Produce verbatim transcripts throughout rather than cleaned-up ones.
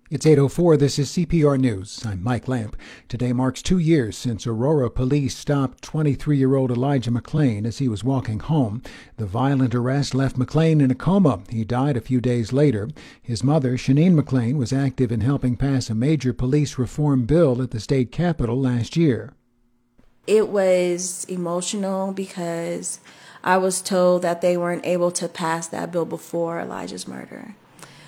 It's eight oh four. This is C P R News. I'm Mike Lamp. Today marks two years since Aurora police stopped twenty-three-year-old Elijah McClain as he was walking home. The violent arrest left McClain in a coma. He died a few days later. His mother, Shanine McClain, was active in helping pass a major police reform bill at the state capitol last year. It was emotional because I was told that they weren't able to pass that bill before Elijah's murder.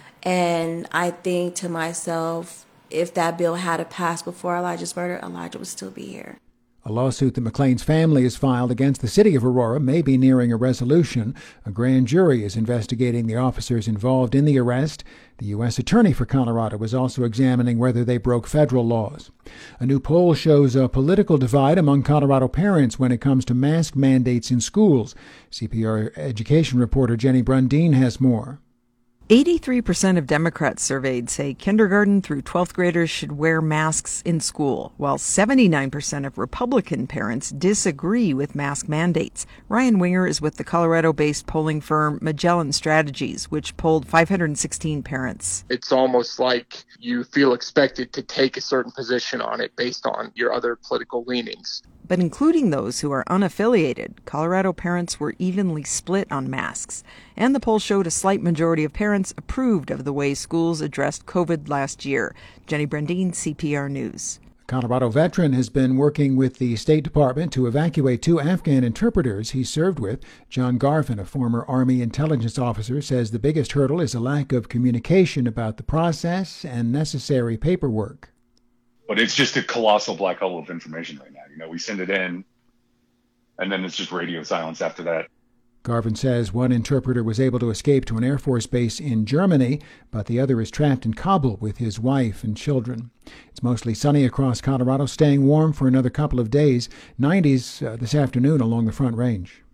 And I think to myself, if that bill had passed before Elijah's murder, Elijah would still be here. A lawsuit that McClain's family has filed against the city of Aurora may be nearing a resolution. A grand jury is investigating the officers involved in the arrest. The U S Attorney for Colorado is also examining whether they broke federal laws. A new poll shows a political divide among Colorado parents when it comes to mask mandates in schools. C P R education reporter Jenny Brundeen has more. eighty-three percent of Democrats surveyed say kindergarten through twelfth graders should wear masks in school, while seventy-nine percent of Republican parents disagree with mask mandates. Ryan Winger is with the Colorado-based polling firm Magellan Strategies, which polled five hundred sixteen parents. It's almost like you feel expected to take a certain position on it based on your other political leanings. But including those who are unaffiliated, Colorado parents were evenly split on masks. And the poll showed a slight majority of parents approved of the way schools addressed COVID last year. Jenny Brundeen, C P R News. A Colorado veteran has been working with the State Department to evacuate two Afghan interpreters he served with. John Garvin, a former Army intelligence officer, says the biggest hurdle is a lack of communication about the process and necessary paperwork. But it's just a colossal black hole of information right now. You know, we send it in, and then it's just radio silence after that. Garvin says one interpreter was able to escape to an Air Force base in Germany, but the other is trapped in Kabul with his wife and children. It's mostly sunny across Colorado, staying warm for another couple of days. nineties uh, this afternoon along the Front Range.